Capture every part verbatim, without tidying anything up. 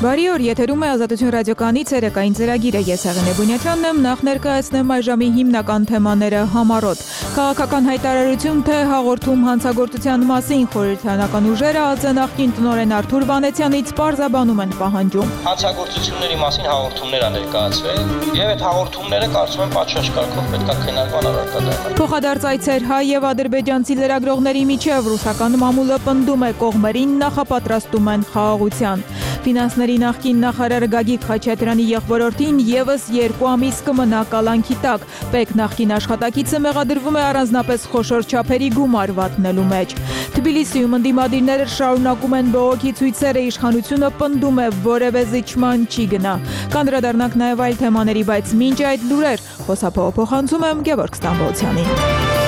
Բարի օր, եթերում է Ազատություն ռադիոկայանի ցերեկային ծրագիրը։ Ես Աղենե Բունյաթյանն եմ, նախ ներկայացնեմ այժմի հիմնական թեմաները համառոտ։ Քաղաքական հայտարարություն, թե հաղորդում հանցագործության մասին խորհրդարանական ուժերը ԱԾ նախկին տնօրեն Արթուր Վանեցյանից պարզաբանում են պահանջում։ Հանցագործությունների մասին հաղորդումներ ա ներկայացվել, եւ այդ հաղորդումները կարծում եմ պատշաճ կարգով պետք է քննարկման առարկա դառնան։ Փոխադարձ այցեր հայ եւ ադրբեջանցի լրագրողների միջև ռուսական մամուլը պնդում է կողմերին նախապատրաստում են խաղաղության։ Ֆինանսների նախկին նախարար Գագիկ Խաչատրյանի եղբորորդին եւս երկու ամիս կմնա կալանքի տակ։ Պեկ նախկին աշխատակիցը մեղադրվում է առանձնապես խոշոր չափերի գումար վատնելու մեջ։ Թբիլիսիում ընդդիմադիրները շարունակում են բողոքի ցույցերը, իշխանությունը պնդում է որևէ զիջման չի գնա։ Կանդրադառնանք նաեւ այլ թեմաների, բայց մինչ այդ լուրեր խոսափողը փոխանցում եմ Գևորգ Ստամբոլցյանին։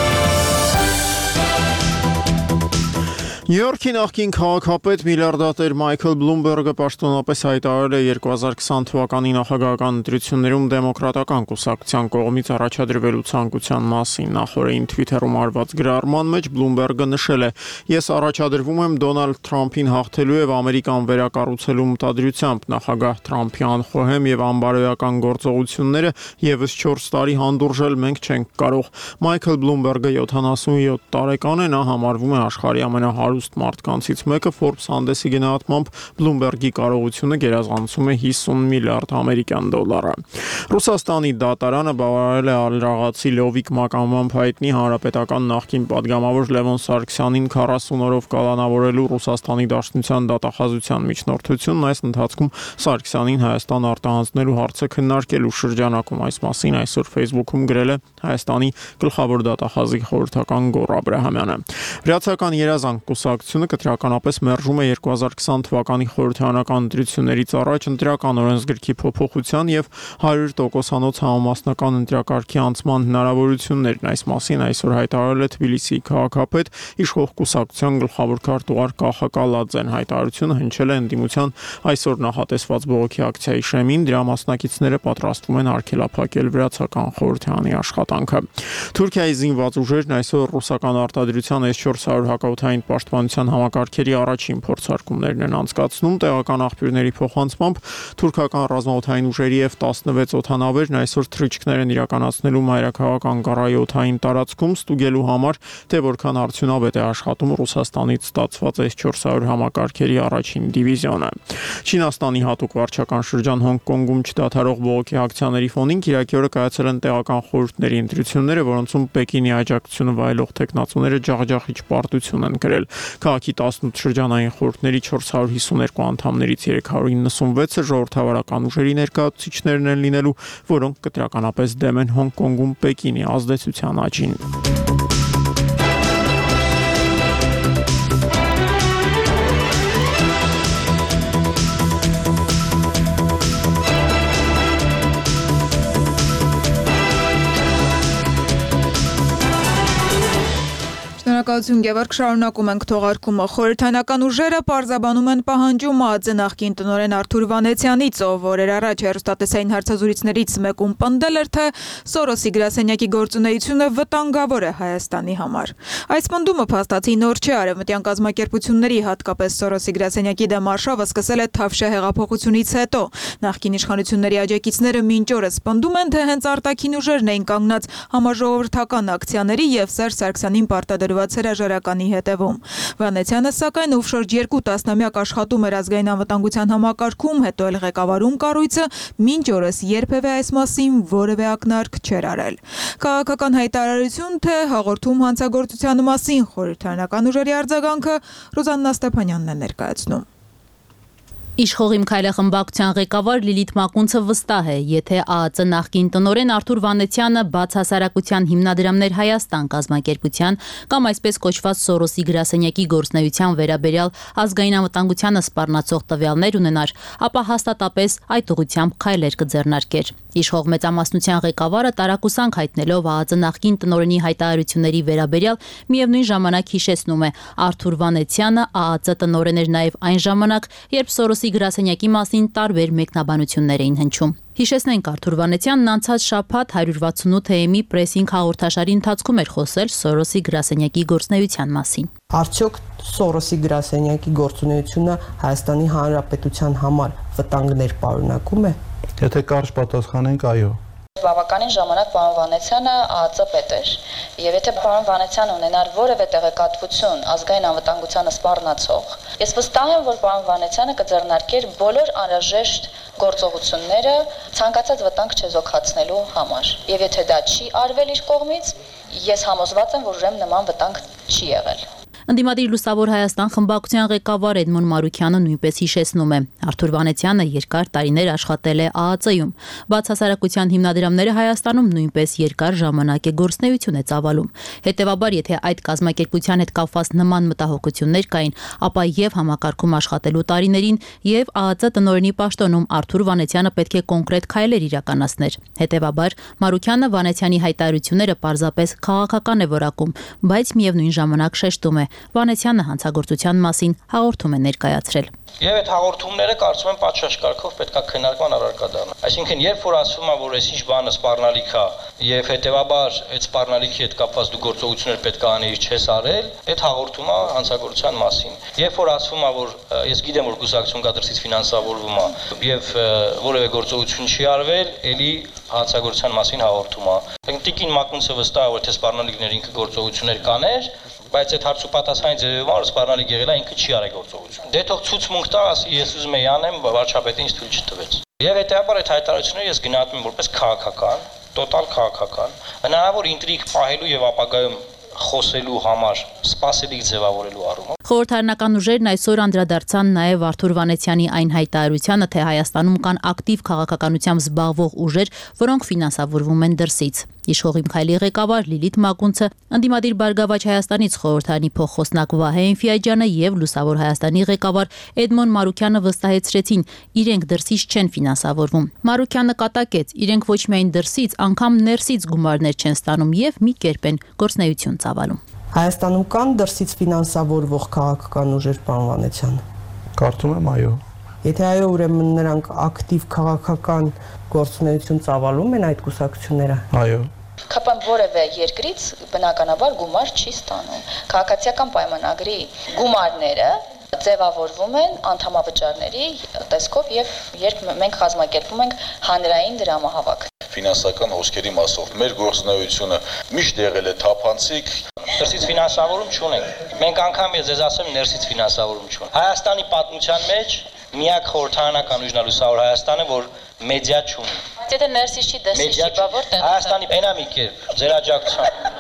Նյու Յորքի նախկին քաղաքապետ միլիարդատեր Մայքլ Բլումբերգը պաշտոնապես հայտարարել է երկու հազար քսան թվականի նախագահական ընտրություններում դեմոկրատական կուսակցության կողմից առաջադրվելու ցանկության մասին։ Նախորդին Twitter-ում արված գրառման մեջ Բլումբերգը նշել է. «Ես առաջադրվում եմ Դոնալդ Թրամփին հաղթելու եւ Ամերիկան վերակառուցելու մտադրությամբ։ Նախագահ Թրամփի անխոհեմ եւ անբարոյական գործողությունները եւս չորս տարի հանդուրժել մենք չենք կարող»։ Մայքլ Բլումբերգը յոթանասունյոթ տարեկան է, նա համարվում է աշխարհի ամենահարուստ մարդկանցից մեկը։ Forbes հանդեսի գնահատմամբ Բլումբերգի կարողությունը գերազանցում է հիսուն միլիարդ ամերիկյան դոլարը։ Ռուսաստանի դատարանը բավարարել է ալրաղացի Լովիկ մականունով հայտնի հանրապետական նախկին падգամավոր Լևոն Սարգսյանին քառասուն օրով կալանավորելու Ռուսաստանի Դաշնության դատախազության միջնորդությունն։ Այս ընթացքում Սարգսյանին Հայաստան արտահանձնելու հարցը քննարկելու շրջանակում։ Այս մասին այսօր Facebook-ում գրել է Հայաստանի գլխավոր դատախազի խորհրդական Գոռ Աբրահամյանը։ Վրացական երազանք կուսակցությունը կտրականապես մերժում է երկու հազար քսան թվականի խորհրդարանական ընտրություններից առաջ ընտրական օրենսգրքի փոփոխության եւ հարյուր տոկոսանոց համամասնական ընտրակարգի անցման հնարավորություններն։ Այս մասին այսօր հայտարարել է Թբիլիսիի քաղաքապետ իշխող կուսակցության գլխավոր քարտուղար Կախա Կալաձեն։ Հայտարարությունը հնչել է ընդդիմության այսօր նախատեսված բողոքի ակցիայի շեմին։ Դրա մասնակիցները պատրաստվում են արգելափակել վրացական խորհրդարանի աշխատանքը։ Թուրքիայի զինված ուժերն այսօր ռուսական արտադրության էս չորս հարյուր հակաօդային պաշտպանության համակարգերի առաջին փորձարկումներն են անցկացնում։ Տեղական աղբյուրների փոխանցմամբ թուրքական ռազմաօդային ուժերի F տասնվեց օդանավերն այսօր թռիչքներ են իրականացնելու մայրաքաղաք Անկարայի օդային տարածքում, ստուգելու համար, թե որքան արդյունավետ է աշխատում Ռուսաստանից ստացված էս չորս հարյուր համակարգերի առաջին դիվիզիոնը։ Չինաստանի հատուկ վարչական շրջան Հոնկոնգում չդադարող բողոքի ակցիաների ֆոնին Կիրակի օրը կայացել են տեղական խորհուրդների ընտրությունները, որոնցում Պեկինի աջակցությունը վայելող տեխնացուները ջախջախիչ պարտություն են կրել։ Քաղաքի տասնութ շրջանային խորհուրդների չորս հարյուր հիսուներկու անդամներից երեք հարյուր իննսունվեցը ժողովրդավարական ուժերի ներկայացուցիչներն են լինելու, որոնք կտրականապես դեմ են Հոնկոնգում Պեկինի ազդեցության աճին։ Շնորհակալություն Գևորգ, շարունակում ենք թողարկումը։ Խորհրդարանական ուժերը պարզաբանում են պահանջում ԱԾ նախկին տնօրեն Արթուր Վանեցյանից, ով օրեր առաջ հեռուստատեսային հարցազրույցներից մեկում պնդել էր, թե Սորոսի գրասենյակի գործունեությունը վտանգավոր է Հայաստանի համար։ Այս պնդումը փաստացի նոր չէ։ Արևմտյան կազմակերպությունների, հատկապես Սորոսի գրասենյակի դեմ արշավը սկսել է Թավշյա հեղափոխությունից հետո։ Նախկին իշխանությունների աջակիցները մինչ օրս պնդում են, թե հենց արտաքին ուժերն էին կանգնած համաժողովրդական ակցիաների եւ Սերժ Սարգսյանին պարտադրված հրաժարականի հետևում։ Վանեցյանը սակայն ով շուրջ երկու տասնամյակ աշխատում էր ազգային անվտանգության համակարգում, հետո էլ ղեկավարում կառույցը, մինչ օրս երբևէ այս մասին որևէ ակնարկ չէր արել։ Քաղաքական հայտարարություն, թե հաղորդում հանցագործության մասին խորհրդարանական ուժերի արձագանքը Ռոզաննա Ստեփանյանն է ներկայացնում։ Իշխող Իմ քայլախմբակցության ղեկավար Լիլիթ Մակունցը վստահ է, եթե ԱԱԾ նախկին տնօրեն Արթուր Վանեցյանը բաց հասարակության հիմնադրամներ Հայաստան կազմակերպության կամ այսպես կոչված Սորոսի գրասենյակի գործնեության վերաբերյալ ազգային անվտանգությանը սպառնացող տվյալներ ունենար, ապա հաստատապես այդ ուղղությամբ քայլեր կձեռնարկեր։ Իշխող մեծամասնության ղեկավարը տարակուսանք հայտնելով ԱԱԾ նախկին տնօրենի հայտարարությունների վերաբերյալ միևնույն ժամանակ հիշեցնում է Արթուր Վանեցյանը ԱԱԾ տնօրեն էր նաև այն ժամանակ, երբ Սորոսի գրասենյակի մասին տարբեր մեկնաբանություններ էին հնչում։ Հիշեցնենք, Արթուր Վանեցյանն անցած շաբաթ հարյուր վաթսունութ էյ-ի պրեսինգ հաղորդաշարի ընթացքում էր խոսել Սորոսի գրասենյակի գործունեության մասին։ Արդյոք Սորոսի գրասենյակի գործունեությունը Հայաստանի Հանրապետության համար վտանգներ պարունակում է։ Եթե կարճ պատասխանենք, այո։ Բավականին ժամանակ պարոն Վանեցյանը ԱԱԾ պետ էր, եւ եթե պարոն Վանեցյանը ունենար որևէ տեղեկատվություն ազգային անվտանգությանը սպառնացող, ես վստահ եմ, որ պարոն Վանեցյանը կձեռնարկեր բոլոր անհրաժեշտ գործողությունները ցանկացած վտանգ չեզոքացնելու համար։ Եվ եթե դա չի արվել իր կողմից, ես համոզված եմ, որ ուրեմն նման վտանգ չի եղել։ Ընդդիմադիր Լուսավոր Հայաստան խմբակցության ղեկավար Էդմոն Մարուքյանը նույնպես հիշեցնում է. Արթուր Վանեցյանը երկար տարիներ աշխատել է ԱԱԾ-ում, բացասարակության հիմնադրամները Հայաստանում նույնպես երկար ժամանակ է գործունեություն է ծավալում։ Հետևաբար, եթե այդ կազմակերպության հետ կապված նման մտահոգություններ կային, ապա եւ համակարգում աշխատելու տարիներին եւ ԱԱԾ տնօրենի պաշտոնում Արթուր Վանեցյանը պետք է կոնկրետ քայլեր իրականացներ։ Հետևաբար, Մարուքյանը Վանեցյանի հայտարարությունները պարզապես քաղաքական է որակում, բայց միևնույն ժամանակ շեշտում է. Վանեցյանը հանցագործության մասին հաղորդում է ներկայացրել։ Եվ այդ հաղորդումները կարծում եմ պատշաճ կարգով պետքա քննարկման առարկա դառնան։ Այսինքն, երբ որ ասվում է, որ այսինչ բանը սպառնալիք է, եւ հետեւաբար այդ սպառնալիքի հետ կապված դու գործողություններ պետք է անեիր, չես արել, այդ հաղորդումը հանցագործության մասին։ Երբ որ ասվում է, որ ես գիտեմ, որ կուսակցություն կա դրսից ֆինանսավորվում է եւ որևէ գործողություն չի արվել, ելի հանցագործության մասին հաղորդում է։ Տիկին Մակունցը վստահ է, որ թե սպառնալիքներ ինքը գործողություններ կաներ, բայց այդ հարցու պատասխանի ձևով որ սպառնալիք եղել է, ինքը չի արել գործողություն։ Դե թող ցուցմունք տա, ասի ես ուզում եմ անեմ, վարչապետը ինձ թույլ չտվեց։ Եվ հետեւաբար այդ հայտարարությունները ես գնահատում եմ որպես քաղաքական, տոտալ քաղաքական, հնարավոր ինտրիգ պահելու եւ ապագայում խոսելու համար սպասելիք ձևավորելու առումով։ Խորհրդարանական ուժերն այսօր անդրադարձան նաև Արթուր Վանեցյանի այն հայտարարությանը, թե Հայաստանում կան ակտիվ քաղաքականությամբ զբաղվող ուժեր, որոնք ֆինանսավորվում են դրսից։ Իշխող Իմ Քայլի ղեկավար Լիլիթ Մակունցը, Ընդդիմադիր Բարգավաճ Հայաստանից խորհրդարանի փոխխոսնակ Վահե Էնֆիաջյանը եւ Լուսավոր Հայաստանի ղեկավար Էդմոն Մարուքյանը վստահեցրեցին, իրենք դրսից չեն ֆինանսավորվում։ Մարուքյանը կատակեց, իրենք ոչ միայն դրսից, անգամ ներսից գումարներ չեն ստանում եւ մի կերպ են գործնեություն ծավալում։ Հայաստանում կան դրսից ֆինանսավորվող քաղաքական ուժեր, պարոն Վանեցյան։ Կարծում եմ, այո։ Եթե այո, ուրեմն նրանք ակտիվ քաղաքական գործունեություն ծավալում են այդ կուսակցությունները։ Այո։ Քապան որևէ երկրից բնականաբար գումար չի ստանում։ Քաղաքացիական պայմանագրի գումարները ձևավորվում են անդամավճարների տեսքով եւ երբ մենք կազմակերպում ենք հանրային դրամահավաք։ Ֆինանսական հոսքերի մասով մեր գործունեությունը միշտ եղել է թափանցիկ։ Դրսից ֆինանսավորում չունենք։ Մենք անգամ ես ձեզ ասեմ ներսից ֆինանսավորում չունենք։ Հայաստանի պատմության մեջ միակ խորհրդարանական ուժն է Լուսավոր Հայաստանը, որ մեդիա չունի։ Եթե ներսից չի, դրսից չի, բա որտեղ։ Հայաստանի բենամի կերպ ձեր աջակցությամբ։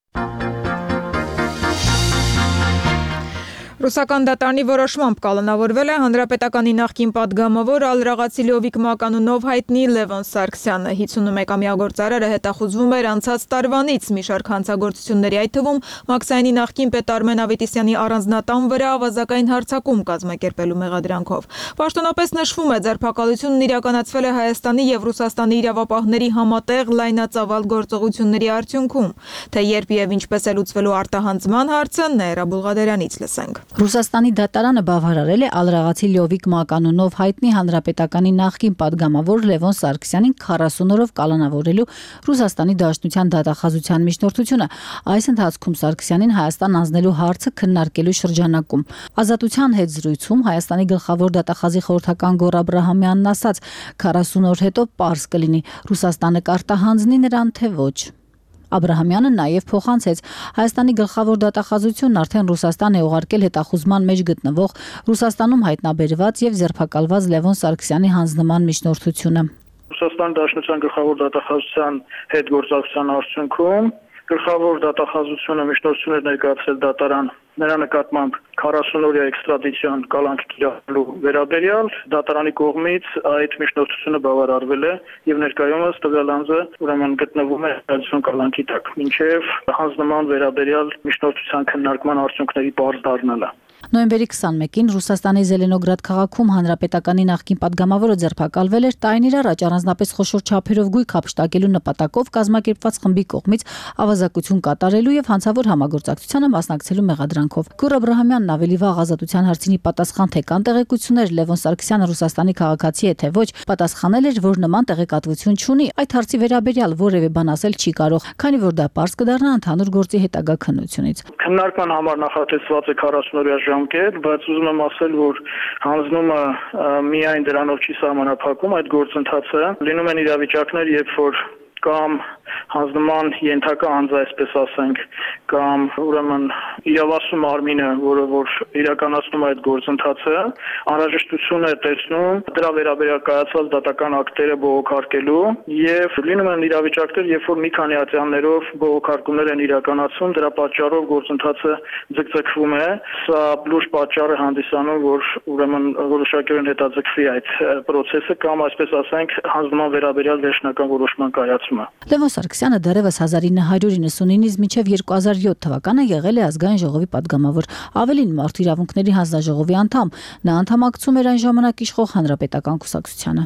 Ռուսական դատարանի որոշմամբ կալանավորվել է հանրապետականի նախկին падգամավոր Ալրաղացի Լյովիկ մականունով հայտնի Լևոն Սարգսյանը։ հիսունմեկամյա գործարարը հետախուզվում էր անցած տարվանից մի շարք հանցագործությունների, այդ թվում Մաքսայինի նախկին պետ Արմեն Ավետիսյանի առանձնատան վրա ավազակային հարձակում կազմակերպելու մեղադրանքով։ Պաշտոնապես նշվում է, ձերբակալությունն իրականացվել է Հայաստանի եւ Ռուսաստանի իրավապահների համատեղ լայնածավալ գործողությունների արդյունքում։ Թե երբ եւ ինչպես է լուծվելու արտահանձման հարցը, Նեյրա Բուլղադերյանից լսենք։ Ռուսաստանի դատարանը բավարարել է Ալրաղացի Լյովիկ մականունով հայտնի հանրապետականի նախկին падգամավոր Լևոն Սարգսյանին քառասուն օրով կալանավորելու Ռուսաստանի Դաշնության դատախազության միջնորդությունը։ Այս ընթացքում Սարգսյանին Հայաստան անձնելու հարցը քննարկելու շրջանակում Ազատության հետ զրույցում Հայաստանի գլխավոր դատախազի խորհրդական Գոռ Աբրահամյանն ասաց. քառասուն օր հետո պարզ կլինի Ռուսաստանը կարտահանձնի նրան թե ոչ։ Աբրահամյանը նաև փոխանցեց Հայաստանի գլխավոր դատախազությունն արդեն Ռուսաստան է ուղարկել հետախուզման մեջ գտնվող Ռուսաստանում հայտնաբերված եւ ձերբակալված Լևոն Սարգսյանի հանձնման միջնորդությունը։ Ռուսաստանի Դաշնության գլխավոր դատախազության հետ գործակցության արդյունքում գլխավոր դատախազությունը միջնորդություն էր ներկայացրել դատարան նրա նկատմամբ քառասուն օրյա էքստրադիցիոն կալանք կիրառելու վերաբերյալ դատարանի կողմից այդ միջնորդությունը բավարարվել է եւ ներկայումս տվյալ անձը ուրեմն գտնվում է էքստրադիցիոն կալանքի տակ մինչեւ հանձնման վերաբերյալ միջնորդության քննարկման արդյունքների բարձ դառնալը։ Նոյեմբերի քսանմեկին Ռուսաստանի Զելենոգրադ քաղաքում հանրապետականի նախկին падգամավորը ձերբակալվել էր տարիներ առաջ առանձնապես խոշոր չափերով գույք հափշտակելու նպատակով կազմակերպված խմբի կողմից ավազակություն կատարելու եւ հանցավոր համագործակցությանը մասնակցելու մեղադրանքով։ Գյուր Աբրահամյանն ավելի վաղ Ազատության հարցինի պատասխան թե կան տեղեկություններ Լևոն Սարգսյանը Ռուսաստանի քաղաքացի է թե ոչ, պատասխանել էր, որ նման տեղեկատվություն չունի, այդ հարցի վերաբերյալ որևէ բան ասել չի կարող, քանի որ դա պարզ կդառնա ընդհանուր գործի հետագա քննությունից։ Քննարկման համար նախատեսված է քառասուն-օրյա ժամկետ, բայց ուզում եմ ասել, որ հանձնումը միայն դրանով չի սահմանափակում այդ գործընթացը։ Լինում են իրավիճակներ, երբ որ կամ հանձնման ենթակա անձը, այսպես ասենք, կամ ուրեմն իրավասու մարմինը, որը որ իրականացնում է այդ գործընթացը, անհրաժեշտություն է տեսնում դրա վերաբերյալ կայացված դատական ակտերը բողոքարկելու եւ լինում են իրավիճակներ, երբ որ մի քանի ատյաններով բողոքարկումներ են իրականացում, դրա պատճառով գործընթացը ձգձգվում է, սա լուրջ պատճառ է հանդիսանում, որ ուրեմն որոշակիորեն հետաձգվի այդ process-ը կամ այսպես ասենք հանձնման վերաբերյալ վերջնական որոշման կայացումը։ Լևոն Սարգսյանը դեռևս հազար ինը հարյուր իննսունինից մինչև երկու հազար յոթ թվականը եղել է ազգային ժողովի падգամավոր, ավելին մարդու իրավունքների հանձնաժողովի անդամ, նա անդամակցում էր այն ժամանակ իշխող հանրապետական կուսակցությանը։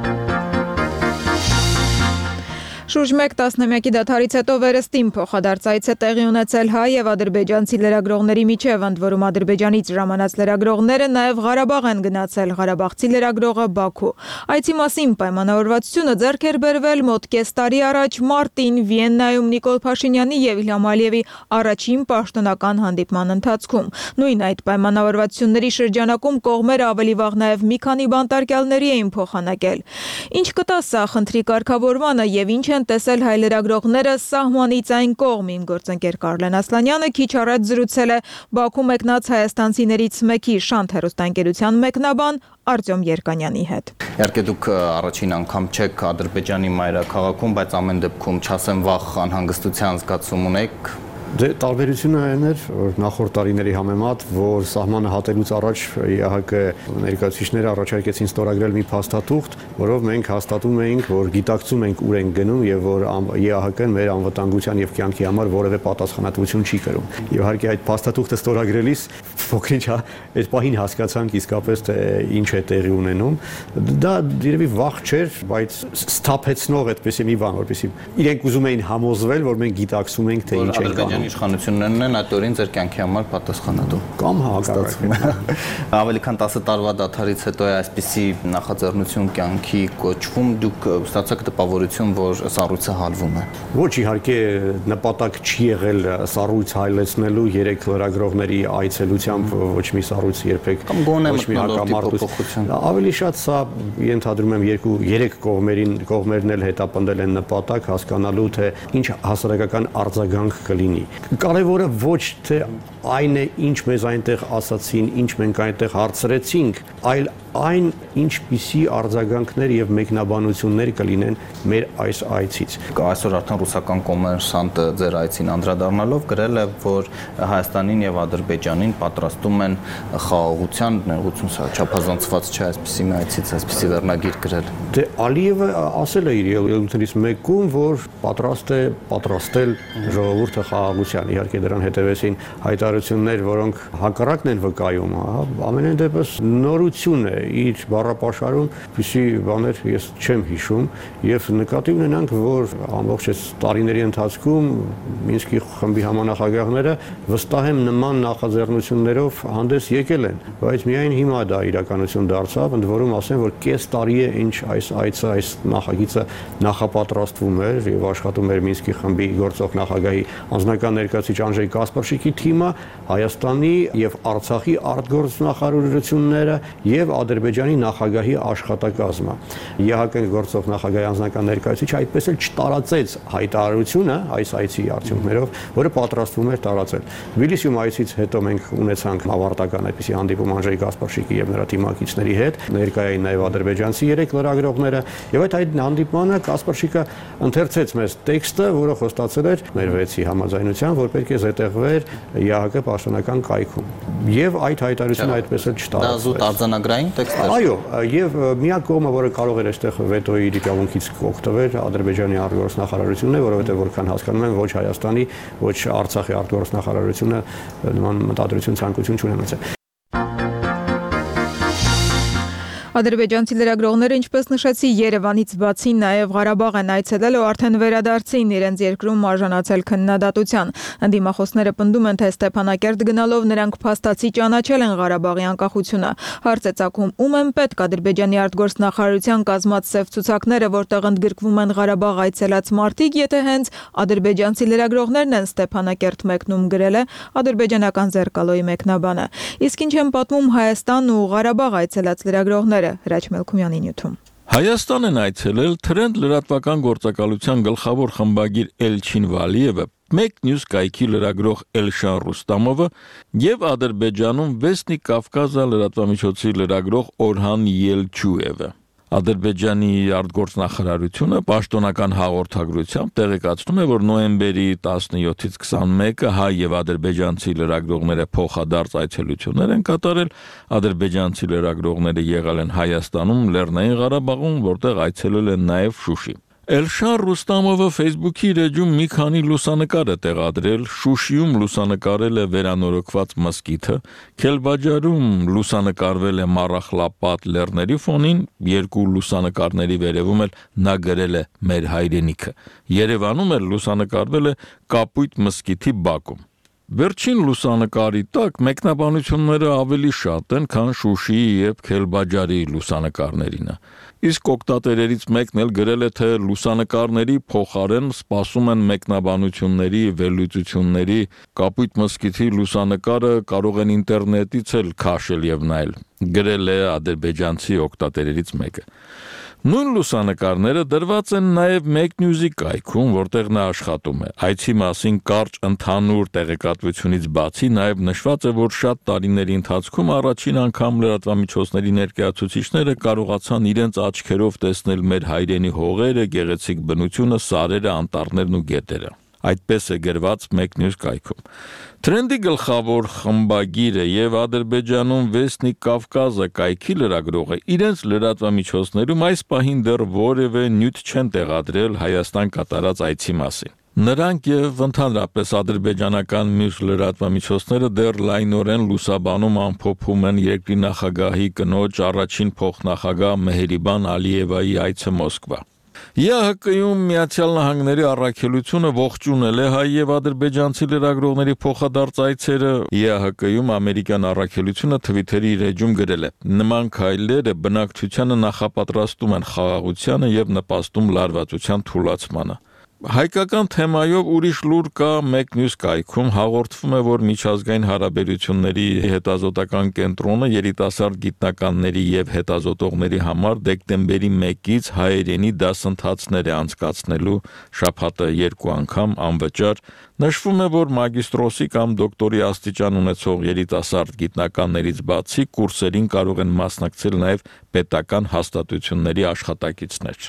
Շուրջ մեկ տասնամյակի դադարից հետո վերստին փոխադարձ է տեղի ունեցել հայ եւ ադրբեջանցի լրագրողների միջև, ընդ որում ադրբեջանից ժամանած լրագրողները նաեւ Ղարաբաղ են գնացել, ղարաբաղցի լրագրողը Բաքու։ Այցի մասին պայմանավորվածությունը ձեռք էր բերվել մոտ կես տարի առաջ մարտին Վիեննայում Նիկոլ Փաշինյանի եւ Իլհամ Ալիևի առաջին պաշտոնական հանդիպման ընթացքում։ Նույն այդ պայմանավորվածությունների շրջանակում կողմերը ավելի վաղ նաեւ մի քանի բանտարկյալների էին փոխանակել։ Ինչ կտա սա խնդրի կարգավորմանը եւ ինչ են տեսել հայ լրագրողները սահմանից այն կողմին, գործընկեր Կարլեն Ասլանյանը քիչ առաջ զրուցել է Բաքու մեկնած հայաստանցիներից մեկի Շանթ հեռուստաընկերության մեկնաբան Արտյոմ Երկանյանի հետ։ Իհարկե դուք առաջին անգամ չեք Ադրբեջանի մայրաքաղաքում, բայց ամեն դեպքում չասեմ վախ անհանգստության զգացում ունեք։ Դե տարբերությունը այն էր, որ նախորդ տարիների համեմատ, որ սահմանը հատելուց առաջ ԵԱՀԿ ներկայացուցիչները առաջարկեցին ստորագրել մի փաստաթուղթ, որով մենք հաստատում էինք, որ գիտակցում ենք ուր ենք գնում եւ որ ԵԱՀԿ-ն մեր անվտանգության եւ կյանքի համար որևէ պատասխանատվություն չի կրում։ Եվ իհարկե այդ փաստաթուղթը ստորագրելիս փոքրինչ այդ պահին հասկացանք իսկապես թե ինչ է տեղի ունենում։ Դա երևի վախ չէր, բայց սթափեցնող այդպեսի մի բան, որպեսզի իրենք ուզում էին համոզվել, որ մենք գիտակցում ենք թե ինչ ենք անում։ Իշխանություններն են այդ օրին ձեր կյանքի համար պատասխանատու կամ հակառակը։ Ավելի քան տասը տարվա դադարից հետո է այսպիսի նախաձեռնություն կյանքի կոչվում, դուք ստացաք տպավորություն, որ սառույցը հալվում է։ Ոչ, իհարկե նպատակ չի եղել սառույց հայլեցնելու երեք լրագրողների այցելությամբ ոչ մի սառույց երբեք կամ գոնե մթնոլորտի։ Ավելի շատ սա ենթադրում եմ երկու երեք կողմերին կողմերն էլ հետապնդել են նպատակ հասկանալու թե ինչ հասարակական արձագանք կլինի։ Կարևորը ոչ թե այն է, ինչ մեզ այնտեղ ասացին, ինչ մենք այնտեղ հարցրեցինք, այլ այն ինչպիսի արձագանքներ եւ մեկնաբանություններ կլինեն մեր այս այցից։ Այսօր արդեն ռուսական կոմերսանտը ձեր այցին անդրադառնալով գրել է, որ Հայաստանին եւ Ադրբեջանին պատրաստում են խաղաղության ներողություն, սա չափազանցված չէ այսպիսի մի այցից այսպիսի վերնագիր գրել։ Դե Ալիևը ասել է իր ելույթներից մեկում, որ պատրաստ է պատրաստել ժողովուրդը խաղաղության։ Իհարկե դրան հետևեցին հայտարարություններ, որոնք հակառակն են վկայում, ամենայն դեպս նորություն է իր բառապաշարում, որպեսզի բաներ ես չեմ հիշում եւ նկատի ունենանք, որ ամբողջ այս տարիների ընթացքում Մինսկի խմբի համանախագահները վստահ եմ նման նախաձեռնություններով հանդես եկել են, բայց միայն հիմա դա իրականություն դարձավ, ընդ որում ասեմ, որ կես տարի է ինչ այս այցը, այս նախագիծը նախապատրաստվում էր եւ աշխատում էր Մինսկի խմբի գործող նախագահի անձնական ներկայացուցիչ Անժեյ Կասպարշիկի թիմը, Հայաստանի եւ Արցախի արտգործնախարարությունները եւ Ադրբեջանի նախագահի աշխատակազմը։ ԵԱՀԿ գործող նախագահի անձնական ներկայացուցիչը այդպես էլ չտարածեց հայտարարությունը այս այցի արդյունքներով, որը պատրաստվում էր տարածել։ Թբիլիսիում այցից հետո մենք ունեցանք ավարտական այդպիսի հանդիպում Անժեյ Կասպարշիկի եւ նրա թիմակիցների հետ, ներկայ էին նաեւ ադրբեջանցի երեք լրագրողները, եւ այդ այդ հանդիպմանը Կասպարշիկը ընթերցեց մեզ տեքստը, որը խոստացել էր մեր վեցի համաձայնության, որ պետք է զետեղվեր ԵԱՀԿ պաշտոնական կայքում։ Եվ այդ հայտարարությունը այդպես էլ չտարածվեց։ Դա զուտ արձանագրային տեքստ էր։ Այո, եւ միակ կողմը, որը կարող էր այստեղ վետոյի իրավունքից օգտվել Ադրբեջանի արտգործնախարարությունն է, որովհետեւ որքան հասկանում եմ, ոչ Հայաստանի, ոչ Արցախի արտգործնախարարությունը նման մտադրություն ցանկություն չունեն ունեցել։ Ադրբեջանցի լրագրողները, ինչպես նշեցի, Երևանից բացի նաև Ղարաբաղ են այցելել ու արդեն վերադարձին իրենց երկրում արժանացել քննադատության։ Ընդդիմախոսները պնդում են, թե Ստեփանակերտ գնալով նրանք փաստացի ճանաչել են Ղարաբաղի անկախությունը։ Հարց է ծագում, ում են պետք Ադրբեջանի արտգործնախարարության կազմած սև ցուցակները, որտեղ ընդգրկվում են Ղարաբաղ այցելած մարդիկ, եթե հենց ադրբեջանցի լրագրողներն են Ստեփանակերտ մեկնում, գրել է ադրբեջանական Զերկալոյի մեկնաբանը։ Իսկ ինչ են պատմում Հայաստան ու Ղարաբաղ այցելած լրագրողները, Հրաչ Մելքումյանի նյութում։ Հայաստան են այցելել Թրենդ լրատվական գործակալության գլխավոր խմբագիր Էլչին Վալիևը, Մեկ Նյուզ կայքի լրագրող Էլշան Ռուստամովը եւ Ադրբեջանում Վեսնիկ Կավկազա լրատվամիջոցի լրագրող Օրհան Ելչուևը։ Ադրբեջանի արտգործնախարարությունը պաշտոնական հաղորդագրությամբ տեղեկացնում է, որ նոյեմբերի տասնյոթից քսանմեկը հայ եւ ադրբեջանցի լրագրողները փոխադարձ այցելություններ են կատարել, ադրբեջանցի լրագրողները եղել են Հայաստանում, Լեռնային Ղարաբաղում, որտեղ այցելել են նաեւ Շուշի։ Էլշան Ռուստամովը Facebook-ի իր էջում մի քանի լուսանկար է տեղադրել, Շուշիում լուսանկարել է վերանորոգված մզկիթը, Քելբաջարում լուսանկարվել է Մառախլապատ լեռների ֆոնին, երկու լուսանկարների վերևում էլ նա գրել է «Մեր հայրենիքը», Երևանում էլ լուսանկարվել է Կապույտ մզկիթի բակում։ Վերջին լուսանկարի տակ մեկնաբանությունները ավելի շատ են, քան Շուշիի եւ Քելբաջարի լուսանկարներինը։ Իսկ օգտատերերից մեկն էլ գրել է, թե լուսանկարների փոխարեն սպասում են մեկնաբանությունների, վերլուծությունների, Կապույտ մզկիթի լուսանկարը կարող են ինտերնետից էլ քաշել եւ նայել, գրել է ադրբեջանցի օգտատերերից մեկը։ Նույն լուսանկարները դրված են նաև Մեկ Նյուզի կայքում, որտեղ նա աշխատում է։ Այցի մասին կարճ ընդհանուր տեղեկատվությունից բացի նաև նշված է, որ շատ տարիների ընթացքում առաջին անգամ լրատվամիջոցների ներկայացուցիչները կարողացան իրենց աչքերով տեսնել մեր հայրենի հողերը, գեղեցիկ բնությունը, սարերը, անտառներն ու գետերը։ Այդպես է գրված Մեկ Նյուզ կայքում։ Թրենդի գլխավոր խմբագիրը եւ Ադրբեջանում Վեսնիկ Կավկազը կայքի լրագրողը իրենց լրատվամիջոցներում այս պահին դեռ որևէ նյութ չեն տեղադրել Հայաստան կատարած այցի մասին։ Նրանք եւ ընդհանրապես ադրբեջանական մյուս լրատվամիջոցները դեռ լայնորեն լուսաբանում ամփոփում են երկրի նախագահի կնոջ առաջին փոխնախագահ Մեհրիբան Ալիևայի այցը Մոսկվա։ ԵԱՀԿ-ում Միացյալ Նահանգների առաքելությունը ողջունել է հայ եւ ադրբեջանցի լրագրողների փոխադարձ այցերը։ ԵԱՀԿ-ում ամերիկյան առաքելությունը Twitter-ի իր էջում գրել է. «Նման քայլերը բնակչությանը նախապատրաստում են խաղաղությանը եւ նպաստում լարվածության թուլացմանը»։ Հայկական թեմայով ուրիշ լուր կա Մեկ Նյուզ կայքում, հաղորդվում է, որ միջազգային հարաբերությունների հետազոտական կենտրոնը երիտասարդ գիտնականների եւ հետազոտողների համար դեկտեմբերի մեկից հայերենի դասընթացներ է անցկացնելու շաբաթը երկու անգամ անվճար։ Նշվում է, որ մագիստրոսի կամ դոկտորի աստիճան ունեցող երիտասարդ գիտնականներից բացի կուրսերին կարող են մասնակցել նաեւ պետական հաստատությունների աշխատակիցներ։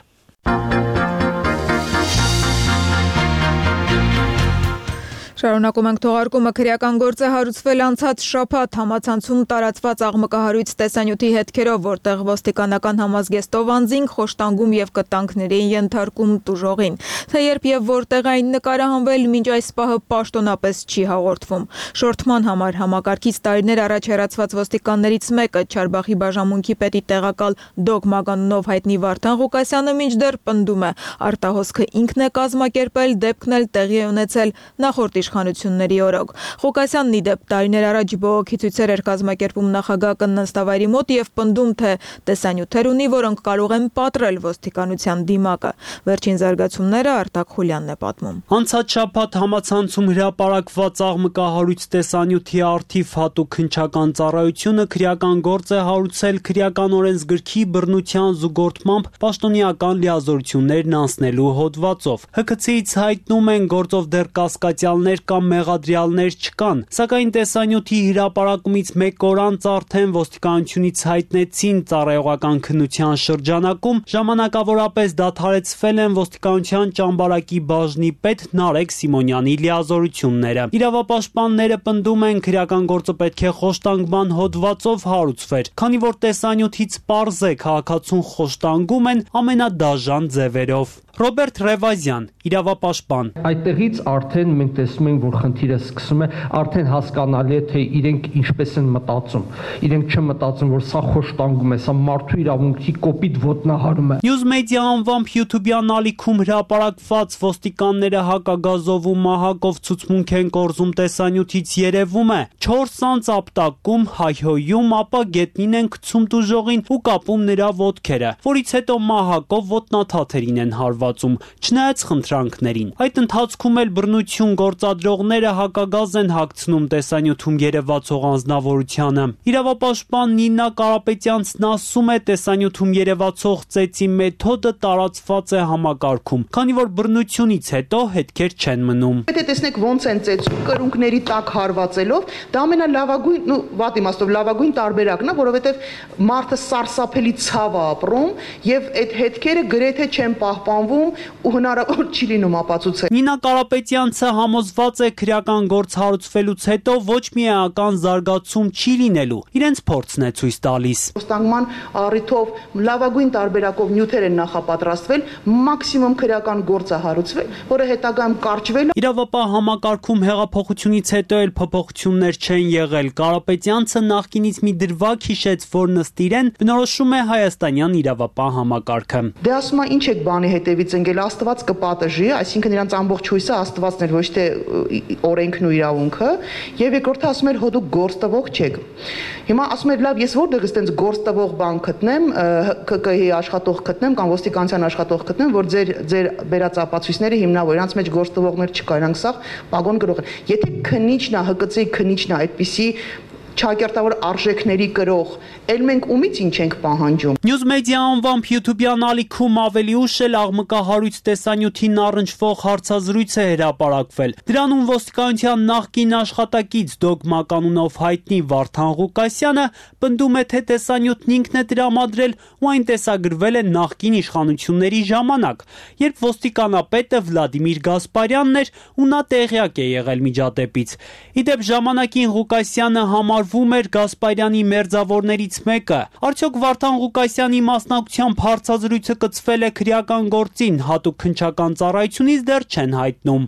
Շարունակում ենք թողարկումը քրեական գործ է հարուցվել անցած շաբաթ համացանցում տարածված աղմկահարույց տեսանյութի հետքերով, որտեղ ոստիկանական համազգեստով անձին խոշտանգում եւ կտանքների ենթարկում տուժողին։ Թե երբ եւ որտեղ այն նկարահանվել, մինչ այս պահը պաշտոնապես չի հաղորդվում։ Շորթման համար համակարգից տարիներ առաջ հեռացված ոստիկաններից մեկը Չարբախի բաժանմունքի պետի տեղակալ Դոկ Մագանունով հայտնի Վարդան Ղուկասյանը մինչդեռ պնդում է, արտահոսքը ինքն է կազմակերպել, դեպքն էլ տեղի է ունեցել նախորդ իշխանությունների օրոք։ Ղուկասյանն ի դեպ տարիներ առաջ բողոքի ցույցեր էր կազմակերպում նախագահ կնստավայրի մոտ եւ պնդում, թե տեսանյութեր ունի, որոնք կարող են պատռել ոստիկանության դիմակը։ Վերջին զարգացումները Արտակ Խուլյանն է պատմում։ Անցած շաբաթ համացանցում հրապարակված աղմկահարույց տեսանյութի առթիվ հատուկ հնչական ծառայությունը քրեական գործ է հարուցել քրեական օրենսգրքի բռնության զուգորդմամբ պաշտոնեական լիազորություններն անցնելու հոդվածով։ ՀՔՑ-ից հայտնում են գործով դեռ կասկածյալներ կամ մեղադրյալներ չկան, սակայն տեսանյութի հրապարակումից մեկ օր անց արդեն ոստիկանությունից հայտնեցին ծառայողական քննության շրջանակում ժամանակավորապես դադարեցվել են ոստիկանության ճամբարակի բաժնի պետ Նարեկ Սիմոնյանի լիազորությունները։ Իրավապաշտպանները պնդում են քրեական գործը պետք է խոշտանգման հոդվածով հարուցվեր, քանի որ տեսանյութից պարզ է քաղաքացուն խոշտանգում են ամենադաժան ձևերով։ Ռոբերտ Ռևազյան, իրավապաշտպան։ Այդտեղից արդեն մենք տեսնում ենք, որ խնդիրը սկսում է, արդեն հասկանալի է, թե իրենք ինչպես են մտածում։ Իրենք չմտածում, որ սա խոշտանգում է, սա մարդու իրավունքի կոպիտ ոտնահարում է։ Newsmedia անվամբ YouTube-յան ալիքում հրապարակված ոստիկանները հակագազով ու մահակով ցուցմունք են կորզում տեսանյութից երևում է չորս անց ապտակում, հայհոյում, ապա գետնին են գցում տուժողին ու կապում նրա ոտքերը, որից հետո մահակով ոտնաթաթերին են հարվածում, չնայած խնդրանքներին։ Այդ ընթացքում էլ բռնություն գործադրողները հակագազ են հագցնում տեսանյութում երևացող անձնավորությանը։ Իրավապաշտպան Նինա Կարապետյանցն ասում է, տեսանյութում երևացող ծեծի մեթոդը տարածված է համակարգում, քանի որ բռնությունից հետո հետքեր չեն մնում։ Եթե տեսնեք ոնց են ծեծում կրունկների տակ հարվածելով, դա ամենալավագույն, ու վատ իմաստով լավագույն տարբերակն է, որովհետև մարդը սարսափելի ցավ է ապրում եւ այդ հետքերը գրեթե չեն պահպանվում ու հնարավոր չի լինում ապացուցել։ Նինա Կարապետյանցը համոզված է քրեական գործ հարուցվելուց հետո ոչ մի էական զարգացում չի լինելու։ Իրենց փորձն է ցույց տալիս։ Ոստանգման առիթով լավագույն տարբերակով նյութեր են նախապատրաստվել, մաքսիմում քրեական գործ է հարուցվել, որը հետագայում կարճվել։ Իրավապահ համակարգում հեղափոխությունից հետո էլ փոփոխություններ չեն եղել։ Կարապետյանցը նախկինից մի դրվագ հիշեց, որ նստիրեն բնորոշում է հայաստանյան իրավապահ համակարգը։ Դե ասում է, ինչ եք բանի հետևից ընկել, Աստված կպատժի, այսինքն իրանց ամբողջ հույսը Աստվածն էր, ոչ թե օրենքն ու իրավունքը, եւ երկրորդը ասում էր, հո դուք գործ տվող չեք։ Հիմա ասում էր, լավ, ես որտեղից տենց գործ տվող բան գտնեմ, ԿԿՀ-ի աշխատող գտնեմ կամ ոստիկանության աշխատող գտնեմ, որ ձեր ձեր բերած ապացույցները հիմնավոր, իրանց մեջ գործ տվողներ չկա, իրանք սա պագոն գրող են։ Եթե քնիչն է, ՀԿՑ-ի քնիչն է այդպիսի չակերտավոր արժեքների կրող, էլ մենք ումից ինչ ենք պահանջում։ Newsmedia անվամբ YouTube-յան ալիքում ավելի ուշ էլ աղմկահարույց տեսանյութին առնչվող հարցազրույց է հրապարակվել։ Դրանում ոստիկանության նախկին աշխատակից Դոգմա կանունով հայտնի Վարդան Ղուկասյանը պնդում է, թե տեսանյութն ինքն է տրամադրել ու այն տեսագրվել է նախկին իշխանությունների ժամանակ, երբ ոստիկանապետը Վլադիմիր Գասպարյանն էր ու նա տեղյակ է եղել միջադեպից։ Իդեպ ժամանակին Ղուկասյանը համարվում էր Գասպարյանի մերձավորներից մեկը։ Արդյոք Վարդան Ղուկասյանի մասնակցությամբ հարցազրույցը կցվել է քրեական գործին, հատուկ քննչական ծառայությունից դեռ չեն հայտնում։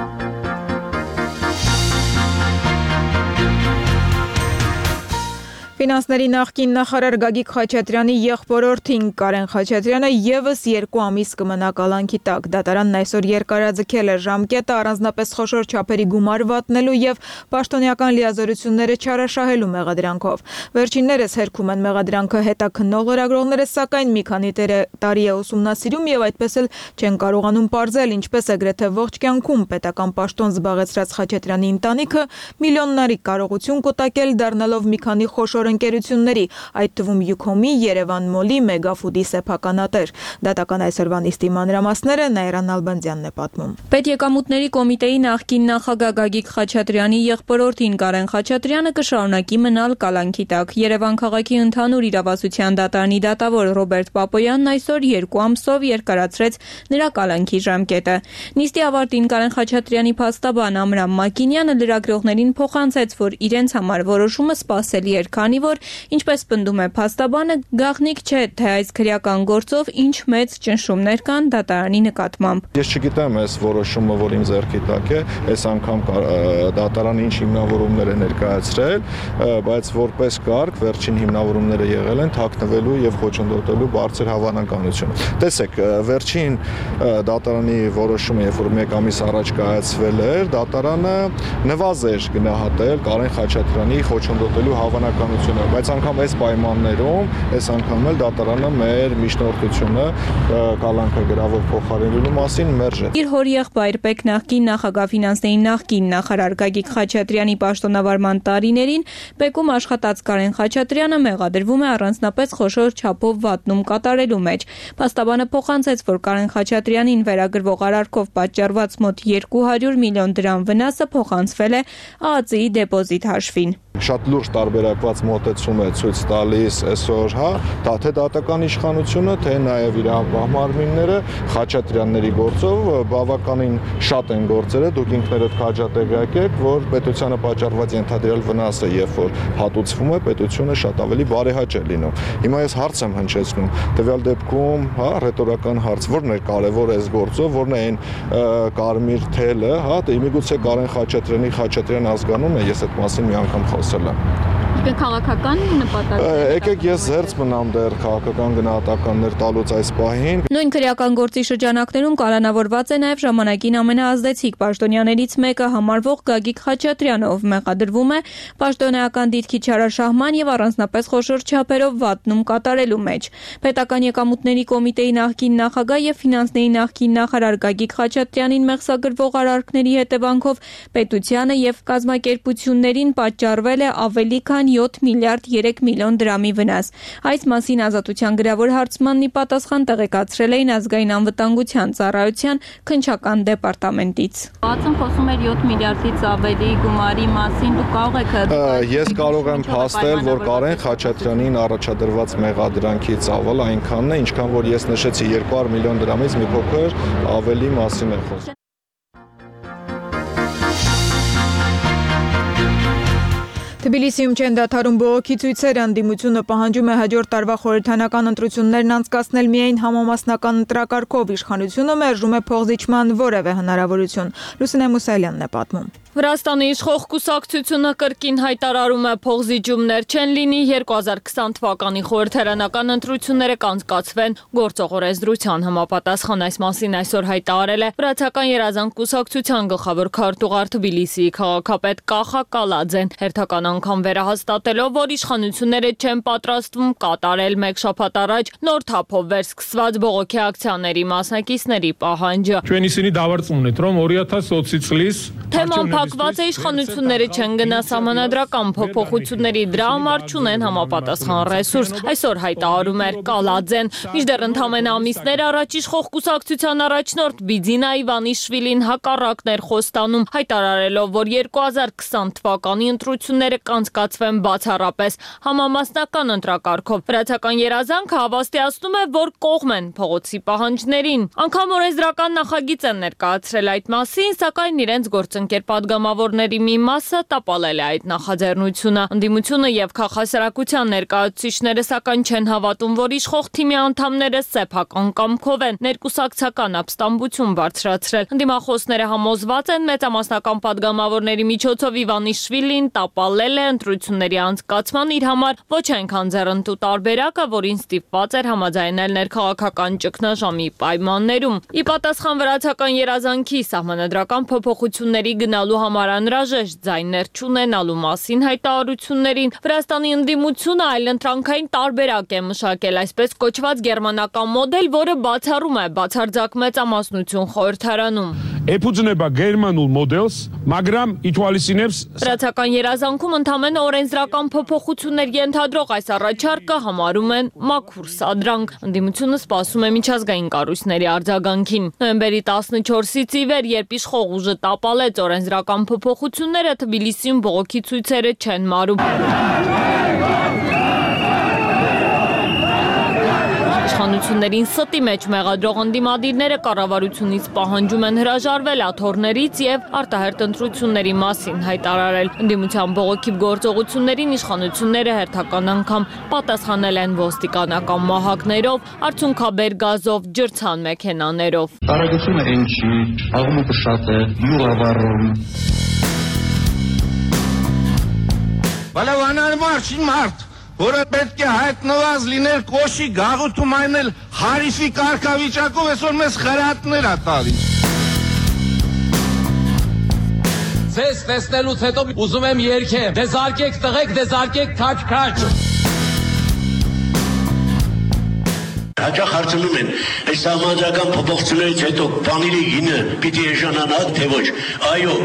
Ֆինանսների նախկին նախարար Գագիկ Խաչատրյանի եղբորորդին Կարեն Խաչատրյանը եւս երկու ամիս կմնա կալանքի տակ։ Դատարանն այսօր երկարաձգել է ժամկետը առանձնապես խոշոր չափերի գումար վատնելու եւ պաշտոնյական լիազորությունները չարաշահելու մեղադրանքով։ Վերջիններս հերքում են մեղադրանքը հետաքննող լրագրողները, սակայն մի քանի տարի է ուսումնասիրում եւ այդպես էլ չեն կարողանում պարզել, ինչպես է գրեթե ողջ կյանքում պետական պաշտոն զբաղեցրած Խաչատրյանի ընտանիքը միլիոննարի կարողություն կուտակել դառնալով մի քանի խոշոր ընկերությունների, այդ թվում Յուքոմի, Երևան Մոլի, Մեգաֆուդի սեփականատեր։ Դատական այսօրվա նիստի մանրամասները Նաիրան Ալբանդյանն է պատմում։ Պետեկամուտների կոմիտեի նախկին նախագահ Գագիկ Խաչատրյանի եղբորորդին Կարեն Խաչատրյանը կշարունակի մնալ կալանքի տակ։ Երևան քաղաքի ընդհանուր իրավասության դատարանի դատավոր Ռոբերտ Պապոյանն այսօր երկու ամսով երկարացրեց նրա կալանքի ժամկետը։ Նիստի ավարտին Կարեն Խաչատրյանի փաստաբան Ամրամ Մակինյանը լրագրողներին փոխանցեց, որ իրենց համար որոշումը սպասելի էր, քանի որ, ինչպես պնդում է փաստաբանը, գաղտնիք չէ, թե այս քրեական գործով ինչ մեծ ճնշումներ կան դատարանի նկատմամբ։ Ես չգիտեմ այս որոշումը, որ իմ ձեռքի տակ է, այս անգամ դատարանը ինչ հիմնավորումներ է ներկայացրել, բայց որպես կարգ վերջին հիմնավորումները եղել են թաքնվելու եւ խոչընդոտելու բարձր հավանականությունը։ Տեսեք, վերջին դատարանի որոշումը, երբ որ մեկ ամիս առաջ կայացվել էր, դատարանը նվազեր գնահատել Կարեն Խաչատրյանի խոչընդոտելու հավանականությունը, բայց անգամ այս պայմաններում, այս անգամ էլ դատարանը մեր միջնորդությունը կալանքը գրավով փոխարինելու մասին մերժ է։ Իր հորեղբայր Պեկ նախկին նախագահ ֆինանսների նախկին նախարար Գագիկ Խաչատրյանի պաշտոնավարման տարիներին Պեկում աշխատած Կարեն Խաչատրյանը մեղադրվում է առանձնապես խոշոր չափով վատնում կատարելու մեջ։ Փաստաբանը փոխանցեց, որ Կարեն Խաչատրյանին վերագրվող արարքով պատճառված մոտ երկու հարյուր միլիոն դրամ վնասը փոխանցվել է ԱԱԾ-ի դեպոզիտ հաշվին։ Շատ լուրջ տարբերակված մոտեցում է ցույց տալիս այսօր, հա, դա թե դատական իշխանությունը, թե նաև իրավապահ մարմինները Խաչատրյանների գործով բավականին շատ են գործերը, դուք ինքներդ քաջատեղյակ եք, որ պետությանը պատճառված ենթադրյալ վնասը, երբ որ հատուցվում է, պետությունը շատ ավելի բարեհաճ է լինում։ Հիմա ես հարց եմ հնչեցնում, տվյալ դեպքում, հա, ռետորական հարց, որն է կարևոր այս գործով, որն է այն կարմիր թելը, հա, դե միգուցե Կարեն Խաչատրյանի Խաչատրյան ազգանունն է, ես այդ մասին մի անգամ խոսել եմ։ Քաղաքական նպատակ։ Եկեք ես զերծ մնամ դեռ քաղաքական գնահատականներ տալուց այս պահին։ Նույն քրեական գործի շրջանակներում կալանավորված է նաև ժամանակին ամենաազդեցիկ պաշտոնյաներից մեկը համարվող Գագիկ Խաչատրյանը, ով մեղադրվում է պաշտոնեական դիրքի չարաշահման եւ առանձնապես խոշոր չափերով վատնում կատարելու մեջ։ Պետական եկամուտների կոմիտեի նախկին նախագահ եւ ֆինանսների նախկին նախարար Գագիկ Խաչատրյանին մեղսագրվող արարքների հետևանքով պետությանը եւ կազմակերպություններին պատճառվել է ավելի քան յոթ միլիարդ երեք միլիոն դրամի վնաս։ Այս մասին Ազատության գրավոր հարցմանն ի պատասխան տեղեկացրել էին ազգային անվտանգության ծառայության քննչական դեպարտամենտից։ Բացում խոսում էր յոթ միլիարդից ավելի գումարի մասին, դուք կարող եք Ես կարող եմ փաստել, որ Կարեն Խաչատրյանին առաջադրված մեղադրանքի ծավալը այնքանն է, ինչքան որ ես նշեցի երկու հարյուր միլիոն դրամից մի փոքր ավելի մասին է խոսքը։ Թբիլիսիում չեն դադարում բողոքի ցույցերը, ընդդիմությունը պահանջում է հաջորդ տարվա խորհրդանական ընտրություններն անցկացնել միայն համամասնական ընտրակարգով, իշխանությունը մերժում է փոխզիջման որևէ հնարավորություն։ Լուսինե Մուսալյանն է պատմում։ Վրաստանի իշխող կուսակցությունը կրկին հայտարարում է փոխզիջումներ չեն լինի, երկու հազար քսան թվականի խորհրդարանական ընտրությունները կանցկացվեն գործող օրենսդրության համապատասխան, այս մասին այսօր հայտարարել է Վրացական երազանք կուսակցության գլխավոր քարտուղար Թբիլիսիի քաղաքապետ Կախա Կալաձեն, հերթական անգամ վերահաստատելով, որ իշխանությունները չեն պատրաստվում կատարել մեկ շաբաթ առաջ նոր թափով վերսկսված բողոքի ակցիաների մասնակիցների պահանջը։ Թեման փակված է, իշխանությունները չեն գնա սահմանադրական փոփոխությունների, դրա համար չունեն համապատասխան ռեսուրս, այսօր հայտարարում էր Կալաձեն։ Մինչդեռ ընդամենը ամիսներ առաջ իշխող կուսակցության առաջնորդ Բիձինա Իվանիշվիլին հակառակն էր խոստանում, հայտարարելով, որ երկու հազար քսան թվականի ընտրությունները կանցկացվեն բացառապես համամասնական ընտրակարգով։ Վրացական երազանքը հավաստիացնում է, որ կողմ են փողոցի պահանջներին։ Անգամ օրենսդրական նախագիծ են ներկայացրել այդ մասին, սակայն իրենց գործընկեր պատգամավորների մի մասը տապալել է այդ նախաձեռնությունը։ Ընդդիմությունը եւ քաղաքասարակության ներկայացուցիչները սակայն չեն հավատում, որ իշխող թիմի անդամները սեփական կամքով են ներկուսակցական ապստամբություն բարձրացրել։ Ընդդիմախոսները համոզված են, մեծամասնական պատգամավորների միջոցով Իվանիշվիլին տապալել է ընտրությունների անցկացման իր համար ոչ այնքան ձեռնտու տարբերակը, որին ստիպված էր համաձայնել ներքաղաքական ճգնաժամի պայմաններում։ Ի պատասխան Վրացական երազանքի սահմանադրական փոփոխությունների գնալու համար անհրաժեշտ ձայներ չունենալու մասին հայտարարություններին Վրաստանի ընդդիմությունը այլընտրանքային տարբերակ է մշակել, այսպես կոչված գերմանական մոդել, որը բացառում է բացարձակ մեծամասնություն խորհրդարանում։ Էփուձնեբա գերմանուլ մոդելս, მაგრამ իտուալիսինებს Վրացական երազանքում ընդամենը օրենսդրական փոփոխություններ ենթադրող այս առաջարկը համարում են մաքուր սադրանք։ Ընդդիմությունը սպասում է միջազգային կառույցների արձագանքին։ Նոյեմբերի տասնչորսից ի վեր, երբ իշխող ուժը տապալեց օրենսդրական փոփոխությունները, Թբիլիսիում բողոքի ցույցերը չեն մարում։ Իշխանություններին ստի մեջ մեղադրող ընդդիմադիրները կառավարությունից պահանջում են հրաժարվել աթոռներից եւ արտահերթ ընտրությունների մասին հայտարարել։ Ընդդիմության բողոքի գործողություններին իշխանությունները հերթական անգամ պատասխանել են ոստիկանական մահակներով, արդյունքաբեր գազով, ջրցան մեքենաներով։ Տարածությունը ինչի, աղմուկը շատ է, յուղավառում։ Բալավանար մարդ, մարդ որը պետք է հայտնված լիներ կոշի գաղութում այնել հարիսի կարգավիճակով, այսօր մեզ խրատներ ա տալիս։ Ձեզ տեսնելուց հետո ուզում եմ երգեմ, դեզարկեք տղեկ, դեզարկեք քաչ-քաչ։ Հաճախ հարցնում են, այս սահմանադրական փոփոխություններից հետո բանիրի գինը պիտի էժանանա, թե ոչ։ Այո։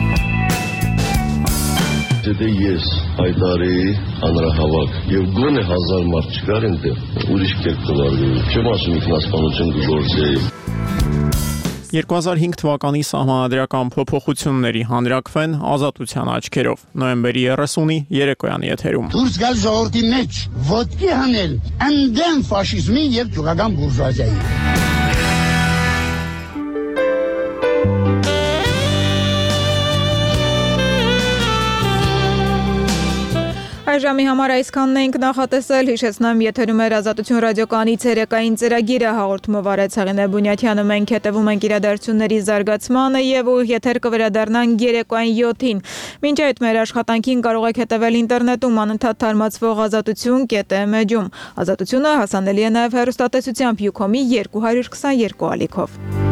Եթե ես հայտարեի հանրահավաք եւ գոնե հազար մարդ չկար այնտեղ, ուրիշ կերպ կվարվեի, չեմ ասում ինքնասպանություն կգործեի։ երկու հազար հինգ թվականի սահմանադրական փոփոխությունների հանրակվեն ազատության աչքերով նոյեմբերի երեսունի երեկոյան եթերում։ Դուրս գալ ժողովրդի մեջ, ոտքի հանել ընդդեմ ֆաշիզմի եւ ճուղական բուրժուազիայի։ Այժմի համար այսքանն ենք նախատեսել, հիշեցնեմ եթերում էր Ազատություն ռադիոկայանի ցերեկային ծրագիրը, հաղորդումը վարեց Հեղինե Բունյաթյանը, մենք հետևում ենք իրադարձությունների զարգացմանը եւ եթեր կվերադառնանք երեկոային յոթին։ Մինչ այդ մեր աշխատանքին կարող եք հետևել ինտերնետում անընդհատ թարմացվող ազատություն կետ էմ էջում։ Ազատությունը հասանելի է նաեւ հեռուստատեսությամբ Յուքոմի երկու հարյուր քսաներկու ալիքով։